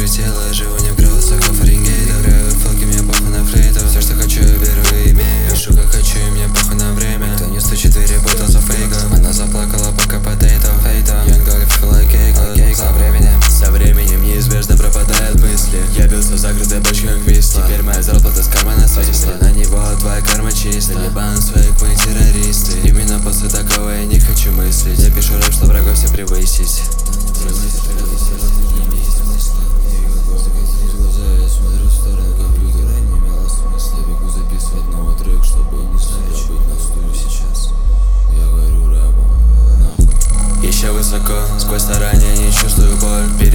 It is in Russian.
тело, живу не в градусах, а Фаренгейтов. Играю в фолки, мне похуй на флейту. Все, что хочу, я беру и имею. Пишу как хочу, и мне похуй на время. Никто не стучит в двери, будто за фейком. Она заплакала, пока потейто. Young dog, feel like cake. Со временем неизбежно пропадают мысли. Я бился в закрытой бочке, как виски. Теперь моя зарплата с кармана сводится. На него твоя карма чиста. Ебану своих, мы террористы. Именно после такого я не хочу мыслить. Я пишу рэп, что врагов все превысить. Еще высоко, сквозь старания не чувствую боль.